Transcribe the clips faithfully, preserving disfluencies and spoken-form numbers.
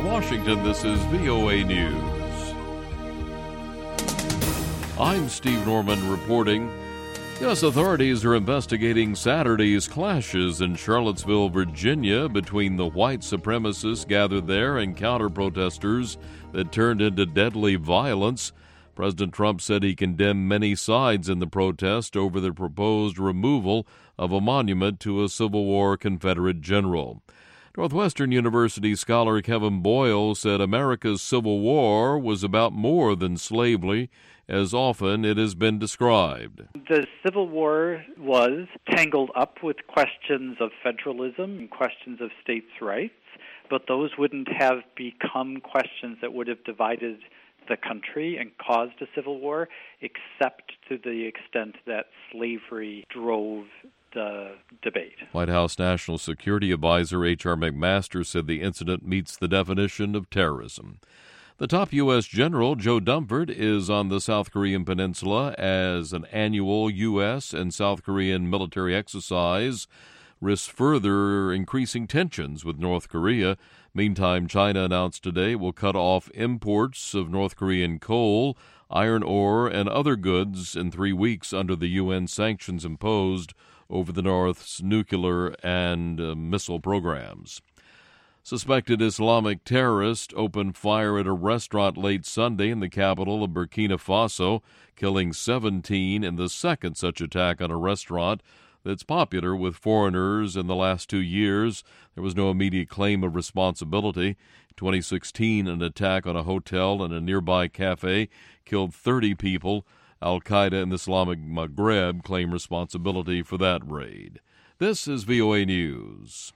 Washington, this is V O A News. I'm Steve Norman reporting. U S authorities are investigating Saturday's clashes in Charlottesville, Virginia, between the white supremacists gathered there and counter-protesters that turned into deadly violence. President Trump said he condemned many sides in the protest over the proposed removal of a monument to a Civil War Confederate general. Northwestern University scholar Kevin Boyle said America's Civil War was about more than slavery, as often it has been described. The Civil War was tangled up with questions of federalism and questions of states' rights, but those wouldn't have become questions that would have divided the country and caused a civil war, except to the extent that slavery drove the debate. White House National Security Advisor H R McMaster said the incident meets the definition of terrorism. The top U S general, Joe Dunford, is on the South Korean peninsula as an annual U S and South Korean military exercise risks further increasing tensions with North Korea. Meantime, China announced today will cut off imports of North Korean coal, iron ore, and other goods in three weeks under the U N sanctions imposed over the North's nuclear and uh, missile programs. Suspected Islamic terrorist opened fire at a restaurant late Sunday in the capital of Burkina Faso, killing seventeen in the second such attack on a restaurant that's popular with foreigners in the last two years. There was no immediate claim of responsibility. In twenty sixteen, an attack on a hotel and a nearby cafe killed thirty people. Al-Qaeda and the Islamic Maghreb claim responsibility for that raid. This is V O A News.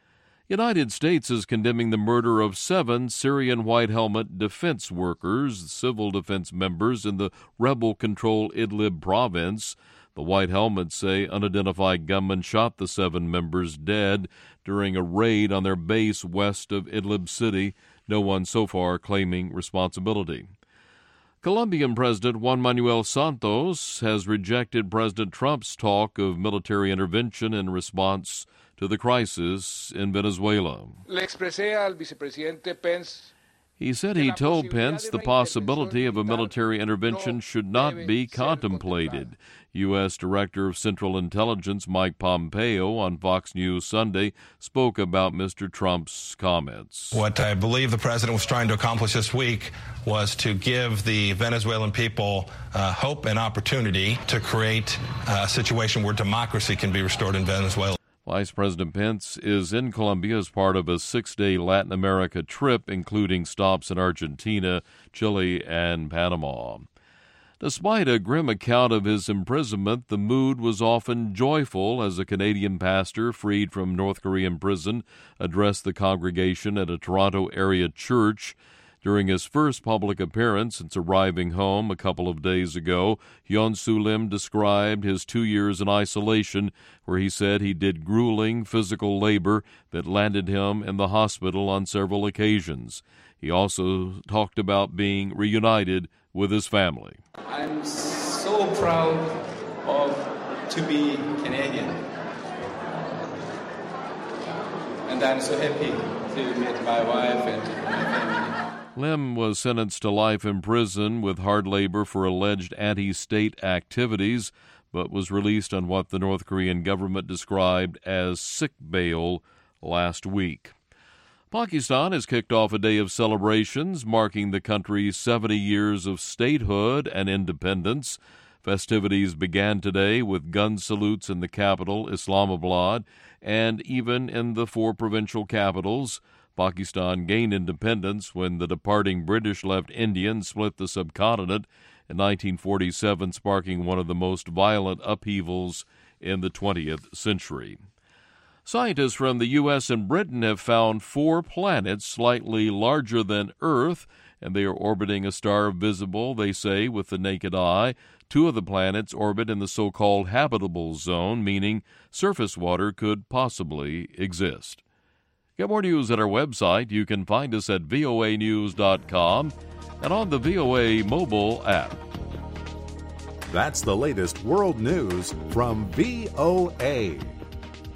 United States is condemning the murder of seven Syrian White Helmet defense workers, civil defense members in the rebel-controlled Idlib province. The White Helmets say unidentified gunmen shot the seven members dead during a raid on their base west of Idlib City, no one so far claiming responsibility. Colombian President Juan Manuel Santos has rejected President Trump's talk of military intervention in response to the crisis in Venezuela. Le expresé al vicepresidente Pence. He said he told Pence the possibility of a military intervention should not be contemplated. U S. Director of Central Intelligence Mike Pompeo on Fox News Sunday spoke about Mister Trump's comments. What I believe the president was trying to accomplish this week was to give the Venezuelan people uh, hope and opportunity to create a situation where democracy can be restored in Venezuela. Vice President Pence is in Colombia as part of a six-day Latin America trip, including stops in Argentina, Chile, and Panama. Despite a grim account of his imprisonment, the mood was often joyful as a Canadian pastor freed from North Korean prison addressed the congregation at a Toronto area church. During his first public appearance since arriving home a couple of days ago, Hyun Soo Lim described his two years in isolation, where he said he did grueling physical labor that landed him in the hospital on several occasions. He also talked about being reunited with his family. I'm so proud of to be Canadian, and I'm so happy to meet my wife and my family. Lim was sentenced to life in prison with hard labor for alleged anti-state activities, but was released on what the North Korean government described as sick bail last week. Pakistan has kicked off a day of celebrations marking the country's seventy years of statehood and independence. Festivities began today with gun salutes in the capital, Islamabad, and even in the four provincial capitals. Pakistan gained independence when the departing British left India and split the subcontinent in nineteen forty-seven, sparking one of the most violent upheavals in the twentieth century. Scientists from the U S and Britain have found four planets slightly larger than Earth, and they are orbiting a star visible, they say, with the naked eye. Two of the planets orbit in the so-called habitable zone, meaning surface water could possibly exist. Get more news at our website. You can find us at V O A news dot com and on the V O A mobile app. That's the latest world news from V O A.